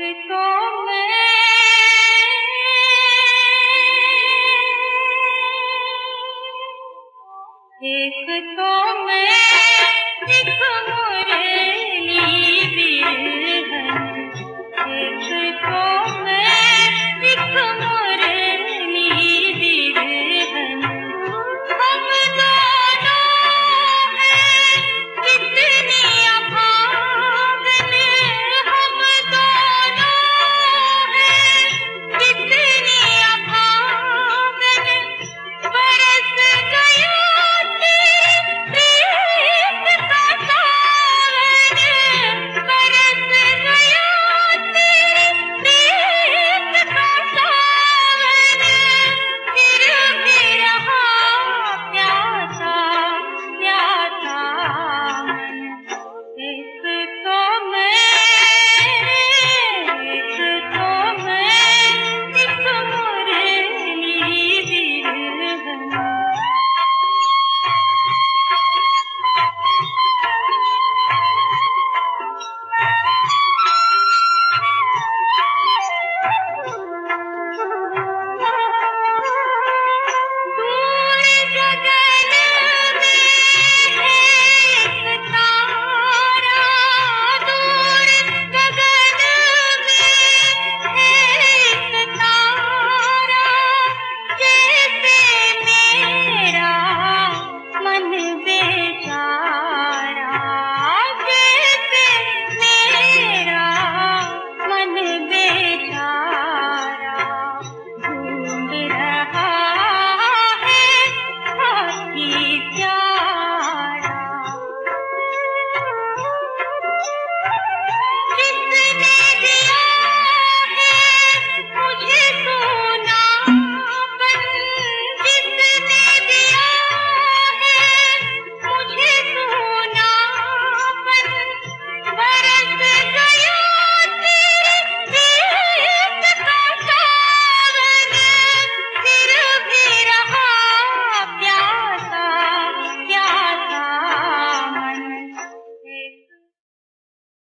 तो मैं एक तो मैं एक मुरली बिरहन, एक तो मैं एक मुरली बिरहन। हम दोनों हैं कितने अभागन, हम दोनों हैं कितने अभागन। बरस गया प्रीत का सावन, बरस गया प्रीत का सावन। फिर भी रहा प्यासा प्यासा मन। एक तो मैं एक मुरली बिरहन। दूर गगन में है एक तारा, दूर गगन में है एक तारा। जैसे मेरा मन बेचारा, जैसे मेरा मन बेचारा। ढूंढ रहा है साथी प्यारा। किसने दिया है मुझे सोनापन, किसने दिया है मुझे सोनापन। बरस गया